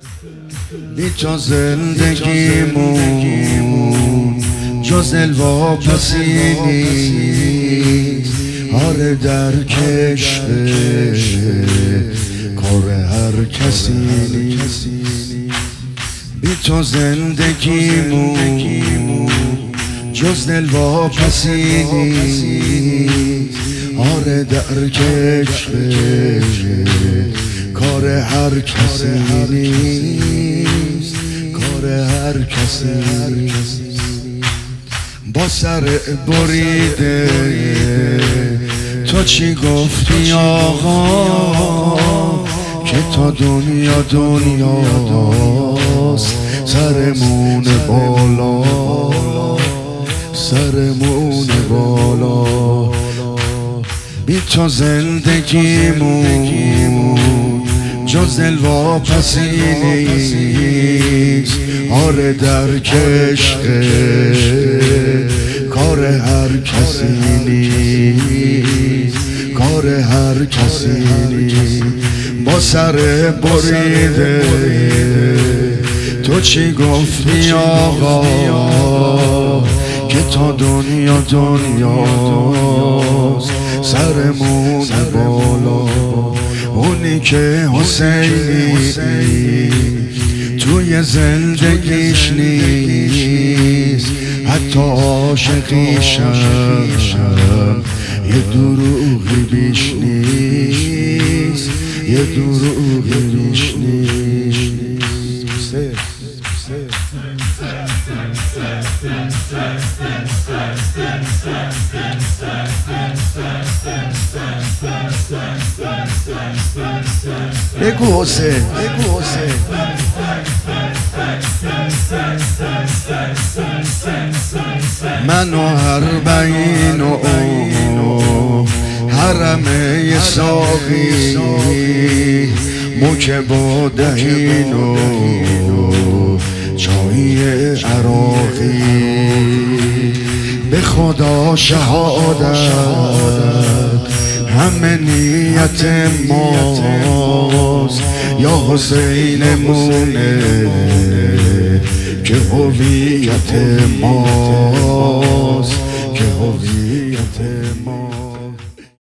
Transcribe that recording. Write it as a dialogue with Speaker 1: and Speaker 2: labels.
Speaker 1: بی تو زندگیمون جز الواپسی نیست. آره در کشف کار هر کسی نیست. بی تو زندگیمون جز الواپسی نیست. آره در کشف کار هر کسی نیست. کار هر کسی نیست. با سر بریده تو چی گفتی آقا؟ که تا دنیا دنیاست سرمون بالا، سرمون بالا. بی تو زندگیمون جز الواپسی نیست. آره در کشف کار هر کسی نیست. کار هر کسی نیست. با سر بریده تو چی گفتی آقا؟ که تا دنیا دنیاست سرمون بالا. اونی که حسینی توی زندگیش نیست، حتی عاشقیشم یه دروغی بیش نیست. یه دروغی بیش نیست. بگو حسین، بگو حسین. من و اربعین و حرم ساقی مکب و دهین و چای عراقی. به خدا شهادت همه نیت ماست. یا حسین مونه که هویت ماست.